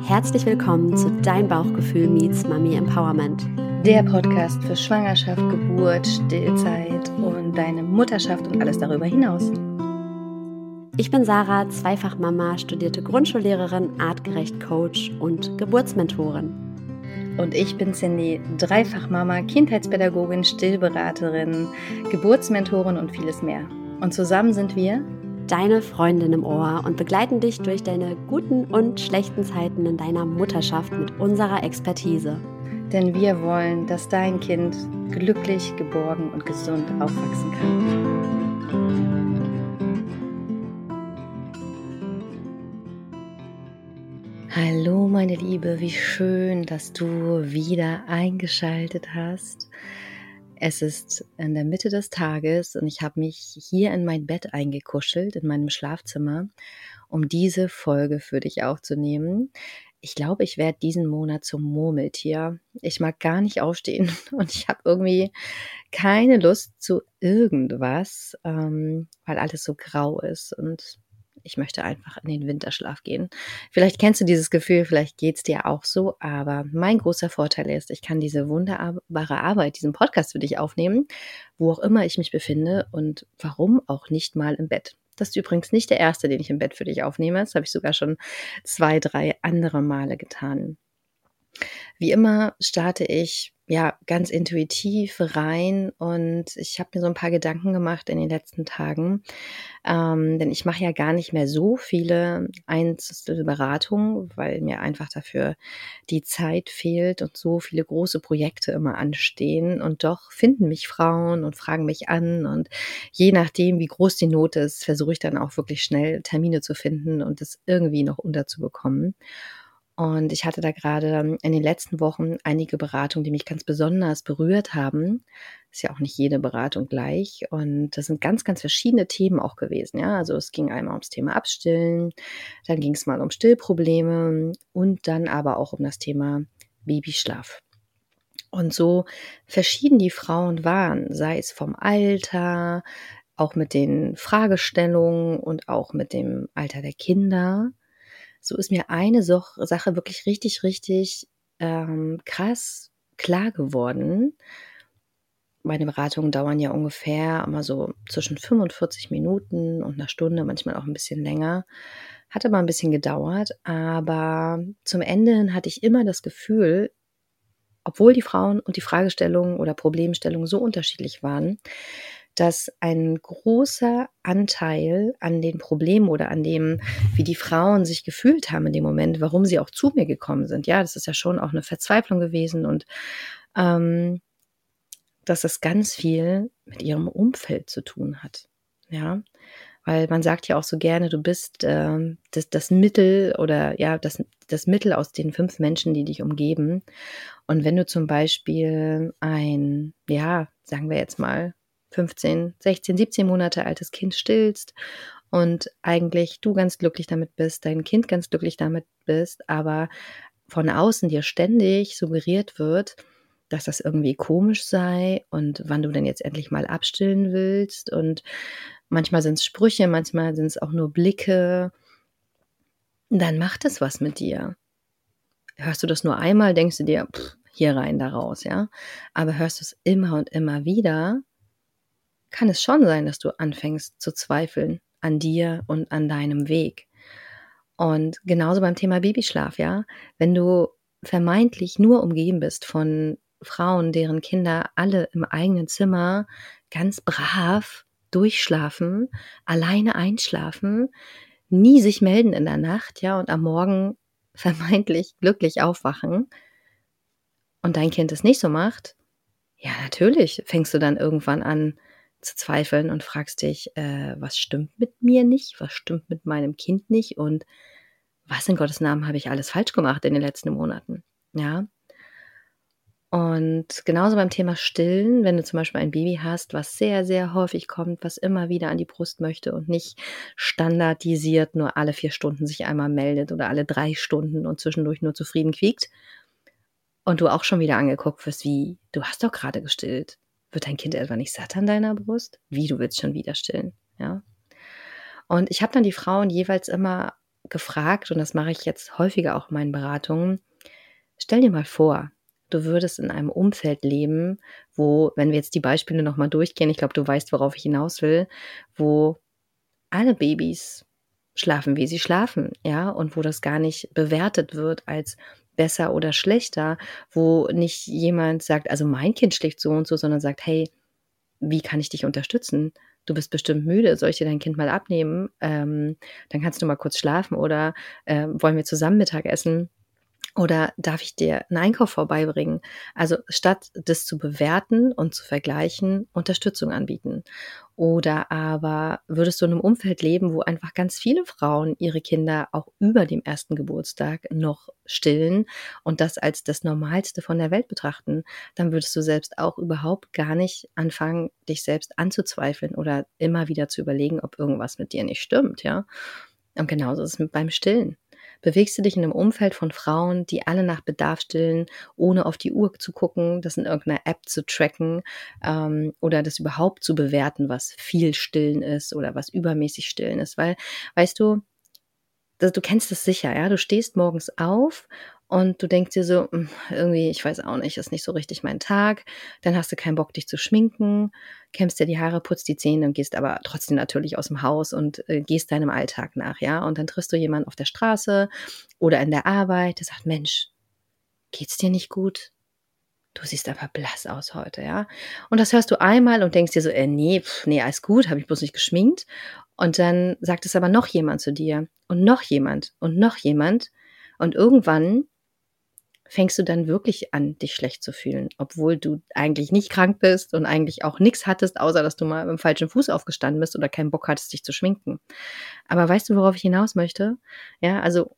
Herzlich willkommen zu Dein Bauchgefühl meets Mami Empowerment. Der Podcast für Schwangerschaft, Geburt, Stillzeit und deine Mutterschaft und alles darüber hinaus. Ich bin Sarah, Zweifach-Mama, studierte Grundschullehrerin, artgerecht Coach und Geburtsmentorin. Und ich bin Cindy, Dreifach-Mama, Kindheitspädagogin, Stillberaterin, Geburtsmentorin und vieles mehr. Und zusammen sind wir deine Freundin im Ohr und begleiten dich durch deine guten und schlechten Zeiten in deiner Mutterschaft mit unserer Expertise. Denn wir wollen, dass dein Kind glücklich, geborgen und gesund aufwachsen kann. Hallo meine Liebe, wie schön, dass du wieder eingeschaltet hast. Es ist in der Mitte des Tages und ich habe mich hier in mein Bett eingekuschelt, in meinem Schlafzimmer, um diese Folge für dich aufzunehmen. Ich glaube, ich werde diesen Monat zum Murmeltier. Ich mag gar nicht aufstehen und ich habe irgendwie keine Lust zu irgendwas, weil alles so grau ist und ich möchte einfach in den Winterschlaf gehen. Vielleicht kennst du dieses Gefühl, vielleicht geht's dir auch so, aber mein großer Vorteil ist, ich kann diese wunderbare Arbeit, diesen Podcast für dich aufnehmen, wo auch immer ich mich befinde und warum auch nicht mal im Bett. Das ist übrigens nicht der erste, den ich im Bett für dich aufnehme. Das habe ich sogar schon 2, 3 andere Male getan. Wie immer starte ich ganz intuitiv rein und ich habe mir so ein paar Gedanken gemacht in den letzten Tagen, denn ich mache ja gar nicht mehr so viele Einzelberatungen, weil mir einfach dafür die Zeit fehlt und so viele große Projekte immer anstehen und doch finden mich Frauen und fragen mich an und je nachdem, wie groß die Not ist, versuche ich dann auch wirklich schnell Termine zu finden und das irgendwie noch unterzubekommen. Und ich hatte da gerade in den letzten Wochen einige Beratungen, die mich ganz besonders berührt haben. Ist ja auch nicht jede Beratung gleich. Und das sind ganz, ganz verschiedene Themen auch gewesen. Ja, also es ging einmal ums Thema Abstillen, dann ging es mal um Stillprobleme und dann aber auch um das Thema Babyschlaf. Und so verschieden die Frauen waren, sei es vom Alter, auch mit den Fragestellungen und auch mit dem Alter der Kinder. So ist mir eine Sache wirklich richtig, richtig krass klar geworden. Meine Beratungen dauern ja ungefähr immer so zwischen 45 Minuten und einer Stunde, manchmal auch ein bisschen länger. Hat aber ein bisschen gedauert, aber zum Ende hin hatte ich immer das Gefühl, obwohl die Frauen und die Fragestellungen oder Problemstellungen so unterschiedlich waren, dass ein großer Anteil an den Problemen oder an dem, wie die Frauen sich gefühlt haben in dem Moment, warum sie auch zu mir gekommen sind. Ja, das ist ja schon auch eine Verzweiflung gewesen und dass das ganz viel mit ihrem Umfeld zu tun hat. Ja, weil man sagt ja auch so gerne, du bist das Mittel oder ja, das Mittel aus den 5 Menschen, die dich umgeben. Und wenn du zum Beispiel sagen wir jetzt mal 15, 16, 17 Monate altes Kind stillst und eigentlich du ganz glücklich damit bist, dein Kind ganz glücklich damit bist, aber von außen dir ständig suggeriert wird, dass das irgendwie komisch sei und wann du denn jetzt endlich mal abstillen willst. Und manchmal sind es Sprüche, manchmal sind es auch nur Blicke. Dann macht es was mit dir. Hörst du das nur einmal, denkst du dir, hier rein, da raus, ja. Aber hörst du es immer und immer wieder, kann es schon sein, dass du anfängst zu zweifeln an dir und an deinem Weg. Und genauso beim Thema Babyschlaf, ja. Wenn du vermeintlich nur umgeben bist von Frauen, deren Kinder alle im eigenen Zimmer ganz brav durchschlafen, alleine einschlafen, nie sich melden in der Nacht, ja, und am Morgen vermeintlich glücklich aufwachen und dein Kind es nicht so macht, ja, natürlich fängst du dann irgendwann an zu zweifeln und fragst dich, was stimmt mit mir nicht, was stimmt mit meinem Kind nicht und was in Gottes Namen habe ich alles falsch gemacht in den letzten Monaten, ja? Und genauso beim Thema Stillen, wenn du zum Beispiel ein Baby hast, was sehr, sehr häufig kommt, was immer wieder an die Brust möchte und nicht standardisiert nur alle 4 Stunden sich einmal meldet oder alle 3 Stunden und zwischendurch nur zufrieden quiekt und du auch schon wieder angeguckt wirst wie: „Du hast doch gerade gestillt. Wird dein Kind etwa nicht satt an deiner Brust? Wie, du willst schon wieder stillen?“ Ja? Und ich habe dann die Frauen jeweils immer gefragt, und das mache ich jetzt häufiger auch in meinen Beratungen. Stell dir mal vor, du würdest in einem Umfeld leben, wo, wenn wir jetzt die Beispiele noch mal durchgehen, ich glaube, du weißt, worauf ich hinaus will, wo alle Babys schlafen, wie sie schlafen, ja, und wo das gar nicht bewertet wird als besser oder schlechter, wo nicht jemand sagt: „Also, mein Kind schläft so und so“, sondern sagt: „Hey, wie kann ich dich unterstützen? Du bist bestimmt müde. Soll ich dir dein Kind mal abnehmen? Dann kannst du mal kurz schlafen, oder, wollen wir zusammen Mittag essen? Oder darf ich dir 'n Einkauf vorbeibringen?“ Also, statt das zu bewerten und zu vergleichen, Unterstützung anbieten. Oder aber würdest du in 'nem Umfeld leben, wo einfach ganz viele Frauen ihre Kinder auch über dem ersten Geburtstag noch stillen und das als das Normalste von der Welt betrachten, dann würdest du selbst auch überhaupt gar nicht anfangen, dich selbst anzuzweifeln oder immer wieder zu überlegen, ob irgendwas mit dir nicht stimmt, ja? Und genauso ist es mit beim Stillen. Bewegst du dich in einem Umfeld von Frauen, die alle nach Bedarf stillen, ohne auf die Uhr zu gucken, das in irgendeiner App zu tracken, oder das überhaupt zu bewerten, was viel Stillen ist oder was übermäßig Stillen ist. Weil, weißt du, du kennst es sicher, ja? Du stehst morgens auf und du denkst dir so: irgendwie, ich weiß auch nicht, ist nicht so richtig mein Tag.“ Dann hast du keinen Bock, dich zu schminken, kämmst dir die Haare, putzt die Zähne und gehst aber trotzdem natürlich aus dem Haus und, gehst deinem Alltag nach, ja? Und dann triffst du jemanden auf der Straße oder in der Arbeit, der sagt: „Mensch, geht's dir nicht gut? Du siehst aber blass aus heute“, ja? Und das hörst du einmal und denkst dir so: ne, ne, alles gut, habe ich bloß nicht geschminkt.“ Und dann sagt es aber noch jemand zu dir und noch jemand und noch jemand. Und irgendwann fängst du dann wirklich an, dich schlecht zu fühlen, obwohl du eigentlich nicht krank bist und eigentlich auch nix hattest, außer dass du mal mit'm falschen Fuß aufgestanden bist oder keinen Bock hattest, dich zu schminken. Aber weißt du, worauf ich hinaus möchte? Ja,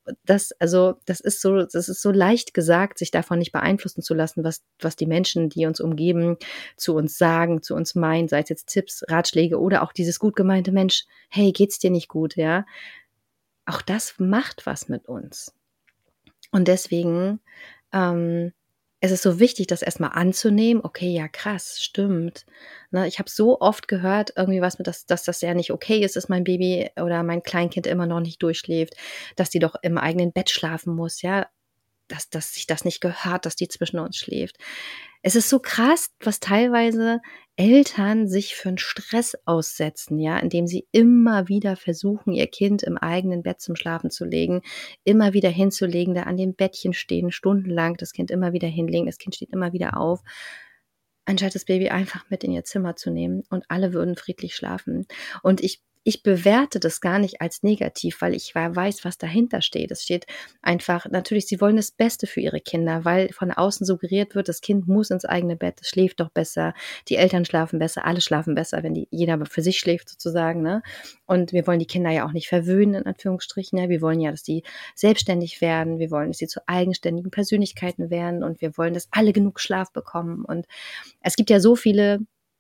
das ist so leicht gesagt, sich davon nicht beeinflussen zu lassen, was die Menschen, die uns umgeben, zu uns sagen, zu uns meinen, sei es jetzt Tipps, Ratschläge oder auch dieses gut gemeinte: „Mensch, hey, geht's dir nicht gut?“, ja? Auch das macht was mit uns. Und deswegen, ähm, ist es so wichtig, das erst mal anzunehmen: „Okay, ja krass, stimmt.“ Ne, ich habe so oft gehört, irgendwie was mit, dass das ja nicht okay ist, dass mein Baby oder mein Kleinkind immer noch nicht durchschläft, dass die doch im eigenen Bett schlafen muss, ja? Dass sich das nicht gehört, dass die zwischen uns schläft. Es ist so krass, was teilweise Eltern sich für 'n Stress aussetzen, ja, indem sie immer wieder versuchen, ihr Kind im eigenen Bett zum Schlafen zu legen, immer wieder hinzulegen, da an dem Bettchen stehen, stundenlang das Kind immer wieder hinlegen, das Kind steht immer wieder auf, anstatt das Baby einfach mit in ihr Zimmer zu nehmen und alle würden friedlich schlafen. Und ich bewerte das gar nicht als negativ, weil ich weiß, was dahinter steht. Es steht einfach natürlich, sie wollen das Beste für ihre Kinder, weil von außen suggeriert wird, das Kind muss ins eigene Bett, es schläft doch besser, die Eltern schlafen besser, alle schlafen besser, wenn jeder für sich schläft sozusagen, ne? Und wir wollen die Kinder ja auch nicht verwöhnen, in Anführungsstrichen, ne? Wir wollen ja, dass die selbstständig werden, wir wollen, dass sie zu eigenständigen Persönlichkeiten werden und wir wollen, dass alle genug Schlaf bekommen. Und es gibt ja so viele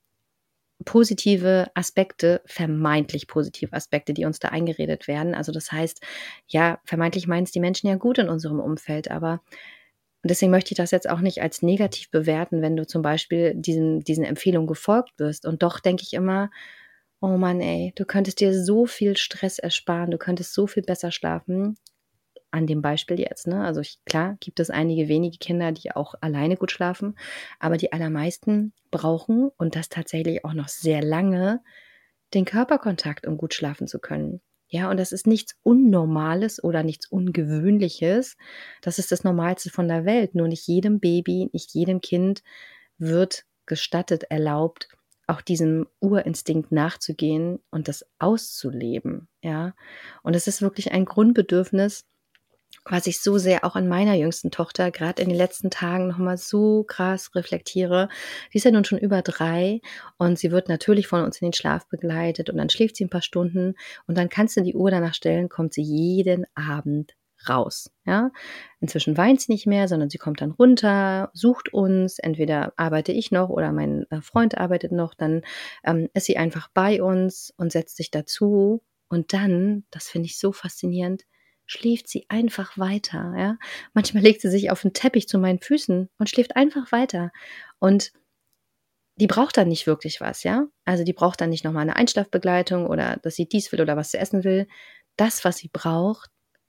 positive Aspekte, vermeintlich positive Aspekte, die uns da eingeredet werden. Also das heißt, ja, vermeintlich meinen es die Menschen ja gut in unserem Umfeld, aber und deswegen möchte ich das jetzt auch nicht als negativ bewerten, wenn du zum Beispiel diesen Empfehlungen gefolgt wirst. Und doch denke ich immer: „Oh Mann, ey, du könntest dir so viel Stress ersparen, du könntest so viel besser schlafen.“ An dem Beispiel jetzt, ne? Also klar, gibt es einige wenige Kinder, die auch alleine gut schlafen, aber die allermeisten brauchen, und das tatsächlich auch noch sehr lange, den Körperkontakt, um gut schlafen zu können. Ja, und das ist nichts Unnormales oder nichts Ungewöhnliches. Das ist das Normalste von der Welt. Nur nicht jedem Baby, nicht jedem Kind wird gestattet, erlaubt, auch diesem Urinstinkt nachzugehen und das auszuleben, ja? Und es ist wirklich ein Grundbedürfnis, was ich so sehr auch an meiner jüngsten Tochter gerade in den letzten Tagen noch mal so krass reflektiere. Die ist ja nun schon über 3 und sie wird natürlich von uns in den Schlaf begleitet und dann schläft sie 'n paar Stunden und dann kannst du die Uhr danach stellen, kommt sie jeden Abend raus, ja? Inzwischen weint sie nicht mehr, sondern sie kommt dann runter, sucht uns. Entweder arbeite ich noch oder mein, Freund arbeitet noch, dann, ist sie einfach bei uns und setzt sich dazu und dann, das finde ich so faszinierend, schläft sie einfach weiter, ja? Manchmal legt sie sich auf 'n Teppich zu meinen Füßen und schläft einfach weiter. Und die braucht dann nicht wirklich was, ja? Also, die braucht dann nicht noch mal 'ne Einschlafbegleitung oder dass sie dies will oder was sie essen will. Das, was sie braucht,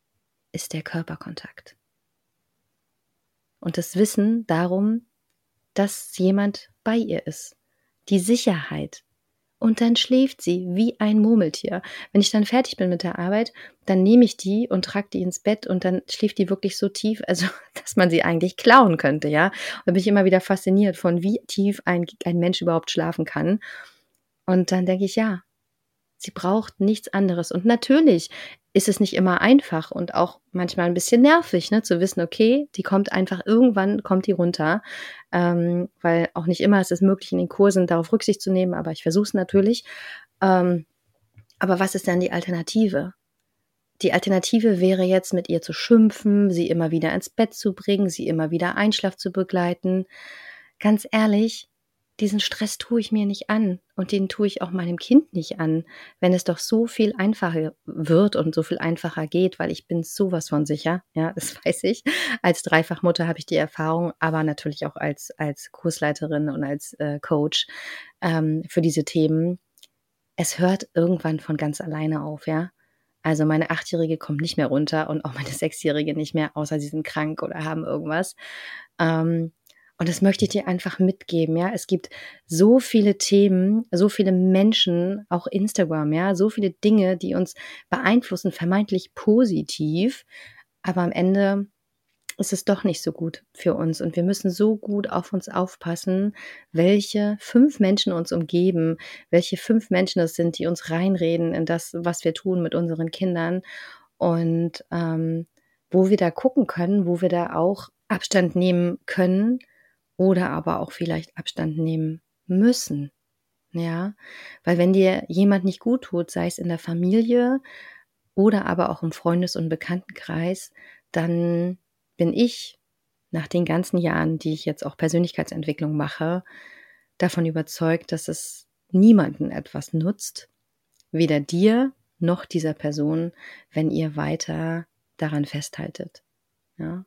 ist der Körperkontakt. Und das Wissen darum, dass jemand bei ihr ist. Die Sicherheit. Und dann schläft sie wie ein Murmeltier. Wenn ich dann fertig bin mit der Arbeit, dann nehme ich die und trage die ins Bett und dann schläft die wirklich so tief, also dass man sie eigentlich klauen könnte, ja. Und da bin ich immer wieder fasziniert von, wie tief ein Mensch überhaupt schlafen kann. Und dann denke ich, ja, sie braucht nichts anderes. Und natürlich ist es nicht immer einfach und auch manchmal ein bisschen nervig, ne, zu wissen, okay, die kommt einfach, irgendwann kommt die runter, weil auch nicht immer ist es möglich, in den Kursen darauf Rücksicht zu nehmen, aber ich versuche es natürlich. Aber was ist dann die Alternative? Die Alternative wäre jetzt, mit ihr zu schimpfen, sie immer wieder ins Bett zu bringen, sie immer wieder Einschlaf zu begleiten. Ganz ehrlich, diesen Stress tue ich mir nicht an und den tue ich auch meinem Kind nicht an, wenn es doch so viel einfacher wird und so viel einfacher geht, weil ich bin sowas von sicher, ja, das weiß ich. Als Dreifachmutter habe ich die Erfahrung, aber natürlich auch als Kursleiterin und als Coach für diese Themen. Es hört irgendwann von ganz alleine auf, ja. Also meine 8-Jährige kommt nicht mehr runter und auch meine 6-Jährige nicht mehr, außer sie sind krank oder haben irgendwas. Und das möchte ich dir einfach mitgeben, ja. Es gibt so viele Themen, so viele Menschen, auch Instagram, ja, so viele Dinge, die uns beeinflussen, vermeintlich positiv. Aber am Ende ist es doch nicht so gut für uns. Und wir müssen so gut auf uns aufpassen, welche 5 Menschen uns umgeben, welche 5 Menschen es sind, die uns reinreden in das, was wir tun mit unseren Kindern. Und wo wir da gucken können, wo wir da auch Abstand nehmen können oder aber auch vielleicht Abstand nehmen müssen. Ja, weil wenn dir jemand nicht gut tut, sei es in der Familie oder aber auch im Freundes- und Bekanntenkreis, dann bin ich nach den ganzen Jahren, die ich jetzt auch Persönlichkeitsentwicklung mache, davon überzeugt, dass es niemanden etwas nutzt, weder dir noch dieser Person, wenn ihr weiter daran festhaltet. Ja?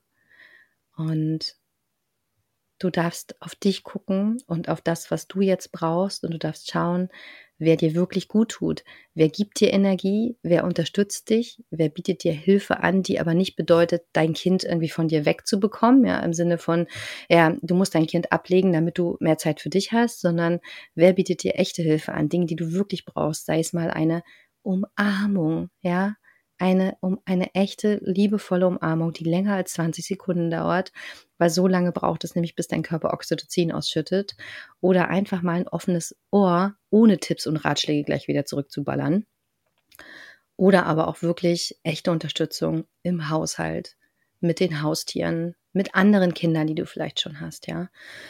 Und du darfst auf dich gucken und auf das, was du jetzt brauchst, und du darfst schauen, wer dir wirklich gut tut. Wer gibt dir Energie? Wer unterstützt dich? Wer bietet dir Hilfe an, die aber nicht bedeutet, dein Kind irgendwie von dir wegzubekommen, ja, im Sinne von, ja, du musst dein Kind ablegen, damit du mehr Zeit für dich hast, sondern wer bietet dir echte Hilfe an, Dinge, die du wirklich brauchst, sei es mal eine Umarmung, ja, eine echte, liebevolle Umarmung, die länger als 20 Sekunden dauert, weil so lange braucht es nämlich, bis dein Körper Oxytocin ausschüttet. Oder einfach mal ein offenes Ohr, ohne Tipps und Ratschläge gleich wieder zurückzuballern. Oder aber auch wirklich echte Unterstützung im Haushalt, mit den Haustieren, mit anderen Kindern, die du vielleicht schon hast, ja.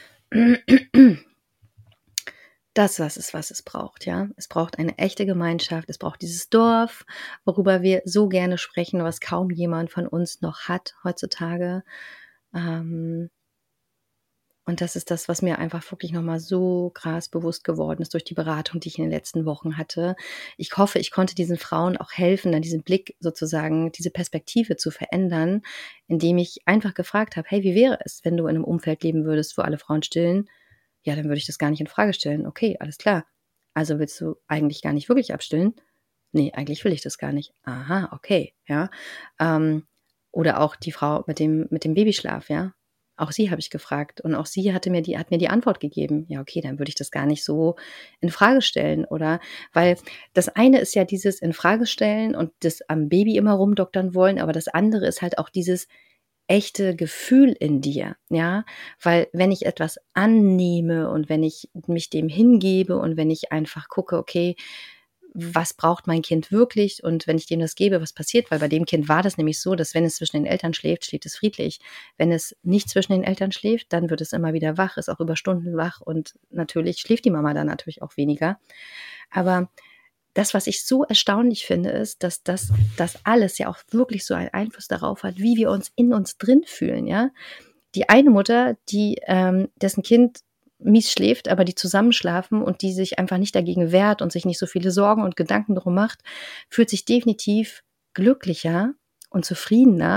Das was es braucht, ja. Es braucht eine echte Gemeinschaft, es braucht dieses Dorf, worüber wir so gerne sprechen, was kaum jemand von uns noch hat heutzutage. Und das ist das, was mir einfach wirklich nochmal so krass bewusst geworden ist durch die Beratung, die ich in den letzten Wochen hatte. Ich hoffe, ich konnte diesen Frauen auch helfen, dann diesen Blick sozusagen, diese Perspektive zu verändern, indem ich einfach gefragt habe, hey, wie wäre es, wenn du in einem Umfeld leben würdest, wo alle Frauen stillen? Ja, dann würde ich das gar nicht in Frage stellen. Okay, alles klar. Also willst du eigentlich gar nicht wirklich abstillen? Nee, eigentlich will ich das gar nicht. Aha, okay, ja. Oder auch die Frau mit dem Babyschlaf, ja. Auch sie habe ich gefragt und auch sie hat mir die Antwort gegeben. Ja, okay, dann würde ich das gar nicht so in Frage stellen, oder? Weil das eine ist ja dieses in Frage stellen und das am Baby immer rumdoktern wollen, aber das andere ist halt auch dieses echte Gefühl in dir, ja, weil wenn ich etwas annehme und wenn ich mich dem hingebe und wenn ich einfach gucke, okay, was braucht mein Kind wirklich, und wenn ich dem das gebe, was passiert, weil bei dem Kind war das nämlich so, dass wenn es zwischen den Eltern schläft, schläft es friedlich. Wenn es nicht zwischen den Eltern schläft, dann wird es immer wieder wach, ist auch über Stunden wach und natürlich schläft die Mama dann natürlich auch weniger. Aber das, was ich so erstaunlich finde, ist, dass das alles ja auch wirklich so einen Einfluss darauf hat, wie wir uns in uns drin fühlen, ja. Die eine Mutter, die dessen Kind mies schläft, aber die zusammenschlafen und die sich einfach nicht dagegen wehrt und sich nicht so viele Sorgen und Gedanken drum macht, fühlt sich definitiv glücklicher und zufriedener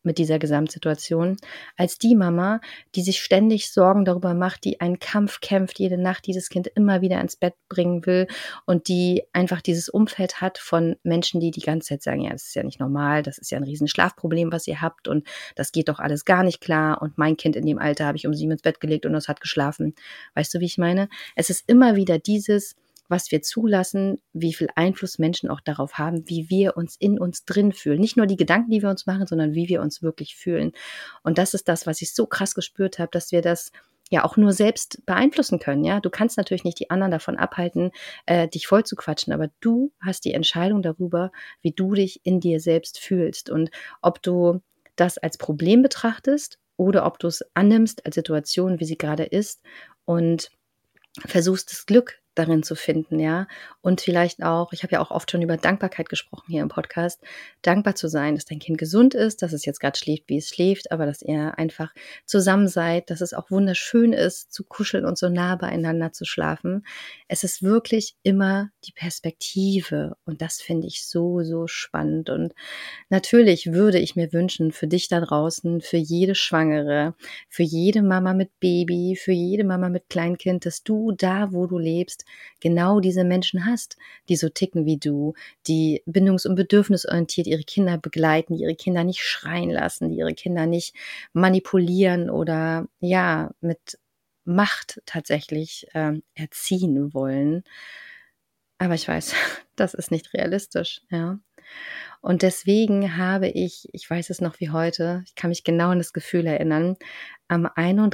mit dieser Gesamtsituation, als die Mama, die sich ständig Sorgen darüber macht, die einen Kampf kämpft, jede Nacht dieses Kind immer wieder ins Bett bringen will und die einfach dieses Umfeld hat von Menschen, die die ganze Zeit sagen, ja, das ist ja nicht normal, das ist ja ein riesen Schlafproblem, was ihr habt und das geht doch alles gar nicht klar und mein Kind in dem Alter habe ich um 7 ins Bett gelegt und das hat geschlafen. Weißt du, wie ich meine? Es ist immer wieder dieses, was wir zulassen, wie viel Einfluss Menschen auch darauf haben, wie wir uns in uns drin fühlen. Nicht nur die Gedanken, die wir uns machen, sondern wie wir uns wirklich fühlen. Und das ist das, was ich so krass gespürt habe, dass wir das ja auch nur selbst beeinflussen können. Ja, du kannst natürlich nicht die anderen davon abhalten, dich voll zu quatschen, aber du hast die Entscheidung darüber, wie du dich in dir selbst fühlst und ob du das als Problem betrachtest oder ob du es annimmst als Situation, wie sie gerade ist und versuchst das Glück darin zu finden, ja. Und vielleicht auch, ich habe ja auch oft schon über Dankbarkeit gesprochen hier im Podcast, dankbar zu sein, dass dein Kind gesund ist, dass es jetzt gerade schläft, wie es schläft, aber dass ihr einfach zusammen seid, dass es auch wunderschön ist, zu kuscheln und so nah beieinander zu schlafen. Es ist wirklich immer die Perspektive und das finde ich so, so spannend. Und natürlich würde ich mir wünschen, für dich da draußen, für jede Schwangere, für jede Mama mit Baby, für jede Mama mit Kleinkind, dass du da, wo du lebst, genau diese Menschen hast, die so ticken wie du, die bindungs- und bedürfnisorientiert ihre Kinder begleiten, die ihre Kinder nicht schreien lassen, die ihre Kinder nicht manipulieren oder ja, mit Macht tatsächlich erziehen wollen. Aber ich weiß, das ist nicht realistisch, ja. Und deswegen habe ich weiß es noch wie heute, ich kann mich genau an das Gefühl erinnern, am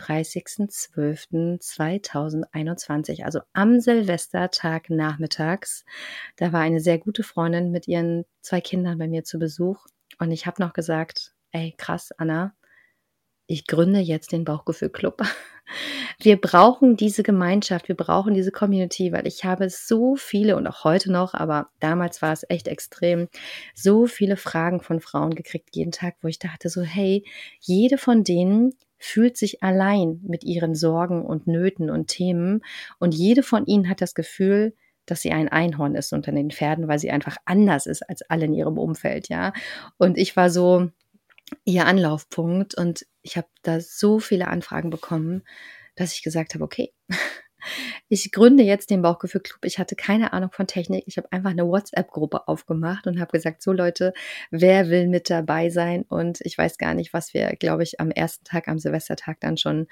31.12.2021, also am Silvestertag nachmittags, da war eine sehr gute Freundin mit ihren 2 Kindern bei mir zu Besuch und ich habe noch gesagt: „Ey, krass, Anna, ich gründe jetzt den Bauchgefühl-Club. Wir brauchen diese Gemeinschaft, wir brauchen diese Community, weil ich habe so viele und auch heute noch, aber damals war es echt extrem, so viele Fragen von Frauen gekriegt jeden Tag, wo ich dachte so, hey, jede von denen fühlt sich allein mit ihren Sorgen und Nöten und Themen und jede von ihnen hat das Gefühl, dass sie ein Einhorn ist unter den Pferden, weil sie einfach anders ist als alle in ihrem Umfeld, ja. Und ich war so ihr Anlaufpunkt und ich habe da so viele Anfragen bekommen, dass ich gesagt habe: „Okay, ich gründe jetzt den Bauchgefühl-Club.“ Ich hatte keine Ahnung von Technik. Ich habe einfach eine WhatsApp-Gruppe aufgemacht und habe gesagt: „So Leute, wer will mit dabei sein?“ Und ich weiß gar nicht, was wir, glaube ich, am ersten Tag, am Silvestertag dann schon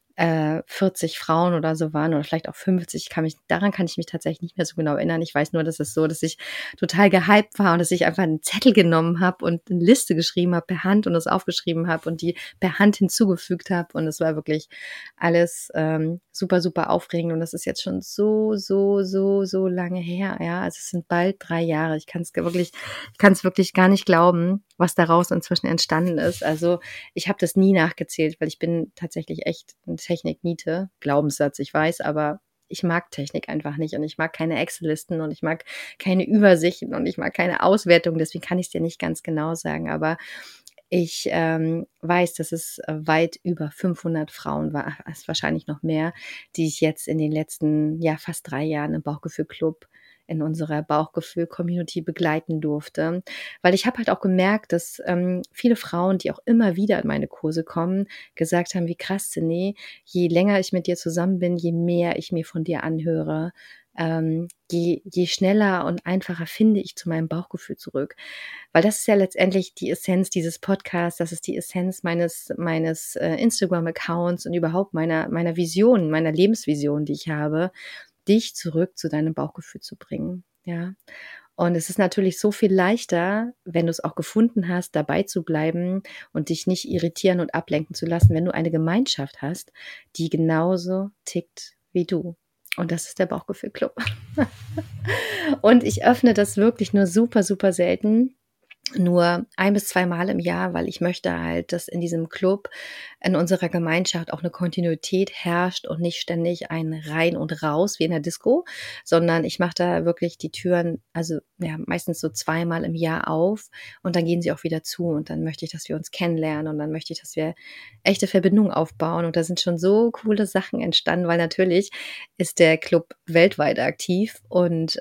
40 Frauen oder so waren oder vielleicht auch 50. Daran kann ich mich tatsächlich nicht mehr so genau erinnern. Ich weiß nur, dass es so, dass ich total gehypt war und dass ich einfach einen Zettel genommen habe und eine Liste geschrieben habe per Hand und das aufgeschrieben habe und die per Hand hinzugefügt habe. Und es war wirklich alles super, super aufregend. Und das ist jetzt schon so, so, so, so lange her. Ja, also es sind bald 3 Jahre. Ich kann es wirklich gar nicht glauben, was daraus inzwischen entstanden ist. Also ich habe das nie nachgezählt, weil ich bin tatsächlich echt eine Technik-Niete. Glaubenssatz, ich weiß, aber ich mag Technik einfach nicht und ich mag keine Excel-Listen und ich mag keine Übersichten und ich mag keine Auswertung. Deswegen kann ich es dir nicht ganz genau sagen, aber ich weiß, dass es weit über 500 Frauen war, ist wahrscheinlich noch mehr, die ich jetzt in den letzten, ja, fast 3 Jahren im Bauchgefühl-Club in unserer Bauchgefühl-Community begleiten durfte. Weil ich habe halt auch gemerkt, dass viele Frauen, die auch immer wieder in meine Kurse kommen, gesagt haben, wie krass, nee, je länger ich mit dir zusammen bin, je mehr ich mir von dir anhöre, je schneller und einfacher finde ich zu meinem Bauchgefühl zurück. Weil das ist ja letztendlich die Essenz dieses Podcasts, das ist die Essenz meines Instagram-Accounts und überhaupt meiner Vision, meiner Lebensvision, die ich habe, dich zurück zu deinem Bauchgefühl zu bringen, ja. Und es ist natürlich so viel leichter, wenn du es auch gefunden hast, dabei zu bleiben und dich nicht irritieren und ablenken zu lassen, wenn du eine Gemeinschaft hast, die genauso tickt wie du. Und das ist der Bauchgefühl-Club. Und ich öffne das wirklich nur super, super selten. Nur 1 bis 2 Mal im Jahr, weil ich möchte halt, dass in diesem Club, in unserer Gemeinschaft auch eine Kontinuität herrscht und nicht ständig ein Rein und Raus wie in der Disco, sondern ich mache da wirklich die Türen, also ja, meistens so 2 Mal im Jahr auf und dann gehen sie auch wieder zu und dann möchte ich, dass wir uns kennenlernen und dann möchte ich, dass wir echte Verbindungen aufbauen und da sind schon so coole Sachen entstanden, weil natürlich ist der Club weltweit aktiv und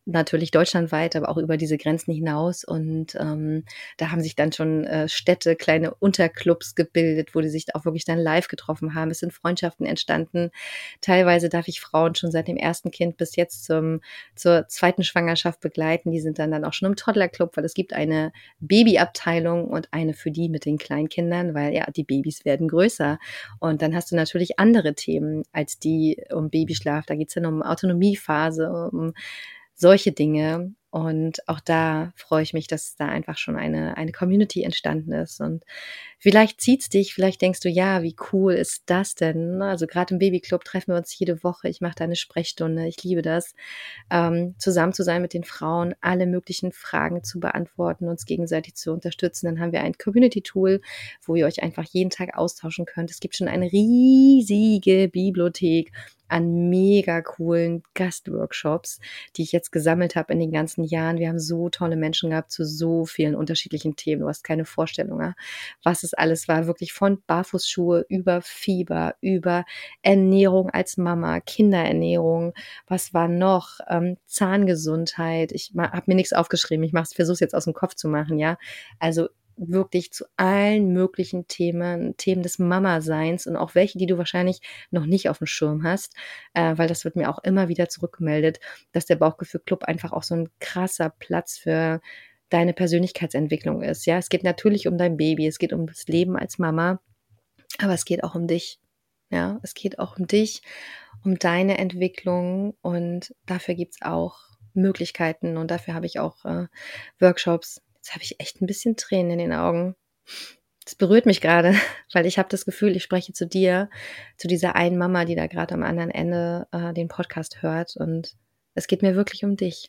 natürlich deutschlandweit, aber auch über diese Grenzen hinaus. Und da haben sich dann schon Städte, kleine Unterclubs gebildet, wo die sich auch wirklich dann live getroffen haben. Es sind Freundschaften entstanden. Teilweise darf ich Frauen schon seit dem ersten Kind bis jetzt zur zweiten Schwangerschaft begleiten. Die sind dann auch schon im Toddlerclub, weil es gibt eine Babyabteilung und eine für die mit den Kleinkindern, weil ja, die Babys werden größer. Und dann hast du natürlich andere Themen als die um Babyschlaf. Da geht es dann um Autonomiephase, um solche Dinge. Und auch da freue ich mich, dass da einfach schon eine Community entstanden ist. Und vielleicht zieht's dich, vielleicht denkst du, ja, wie cool ist das denn? Also gerade im Babyclub treffen wir uns jede Woche. Ich mache da eine Sprechstunde. Ich liebe das, zusammen zu sein mit den Frauen, alle möglichen Fragen zu beantworten, uns gegenseitig zu unterstützen. Dann haben wir ein Community-Tool, wo ihr euch einfach jeden Tag austauschen könnt. Es gibt schon eine riesige Bibliothek an mega coolen Gastworkshops, die ich jetzt gesammelt habe in den ganzen Jahren. Wir haben so tolle Menschen gehabt zu so vielen unterschiedlichen Themen. Du hast keine Vorstellung, ja, was es alles war. Wirklich von Barfußschuhe über Fieber, über Ernährung als Mama, Kinderernährung. Was war noch? Zahngesundheit. Ich habe mir nichts aufgeschrieben. Ich versuche es jetzt aus dem Kopf zu machen, ja. Also wirklich zu allen möglichen Themen des Mama-Seins und auch welche, die du wahrscheinlich noch nicht auf dem Schirm hast, weil das wird mir auch immer wieder zurückgemeldet, dass der Bauchgefühl-Club einfach auch so ein krasser Platz für deine Persönlichkeitsentwicklung ist. Ja, es geht natürlich um dein Baby, es geht um das Leben als Mama, aber es geht auch um dich. Ja, es geht auch um dich, um deine Entwicklung und dafür gibt's auch Möglichkeiten und dafür habe ich auch Workshops. Jetzt habe ich echt ein bisschen Tränen in den Augen. Das berührt mich gerade, weil ich habe das Gefühl, ich spreche zu dir, zu dieser einen Mama, die da gerade am anderen Ende den Podcast hört. Und es geht mir wirklich um dich.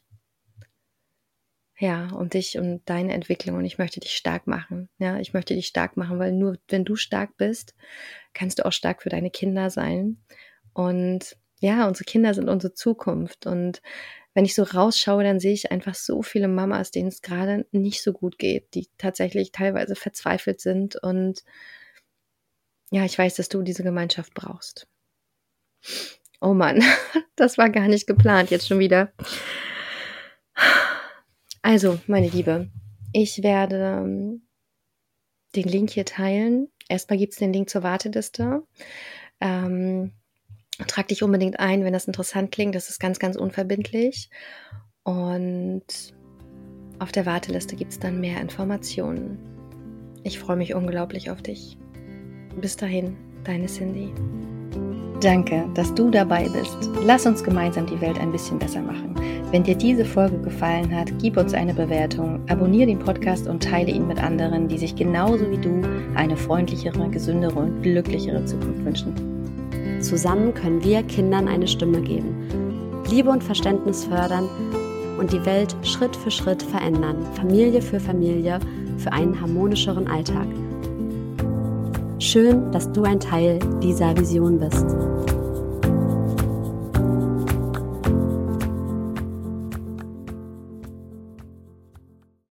Ja, um dich, um deine Entwicklung. Und ich möchte dich stark machen. Ja, ich möchte dich stark machen, weil nur wenn du stark bist, kannst du auch stark für deine Kinder sein. Und ja, unsere Kinder sind unsere Zukunft. Und wenn ich so rausschaue, dann sehe ich einfach so viele Mamas, denen es gerade nicht so gut geht, die tatsächlich teilweise verzweifelt sind. Und ja, ich weiß, dass du diese Gemeinschaft brauchst. Oh Mann, das war gar nicht geplant, jetzt schon wieder. Also, meine Liebe, ich werde den Link hier teilen. Erstmal gibt es den Link zur Warteliste. Trag dich unbedingt ein, wenn das interessant klingt. Das ist ganz, ganz unverbindlich. Und auf der Warteliste gibt es dann mehr Informationen. Ich freue mich unglaublich auf dich. Bis dahin, deine Cindy. Danke, dass du dabei bist. Lass uns gemeinsam die Welt ein bisschen besser machen. Wenn dir diese Folge gefallen hat, gib uns eine Bewertung, abonniere den Podcast und teile ihn mit anderen, die sich genauso wie du eine freundlichere, gesündere und glücklichere Zukunft wünschen. Zusammen können wir Kindern eine Stimme geben, Liebe und Verständnis fördern und die Welt Schritt für Schritt verändern, Familie für Familie, für einen harmonischeren Alltag. Schön, dass du ein Teil dieser Vision bist.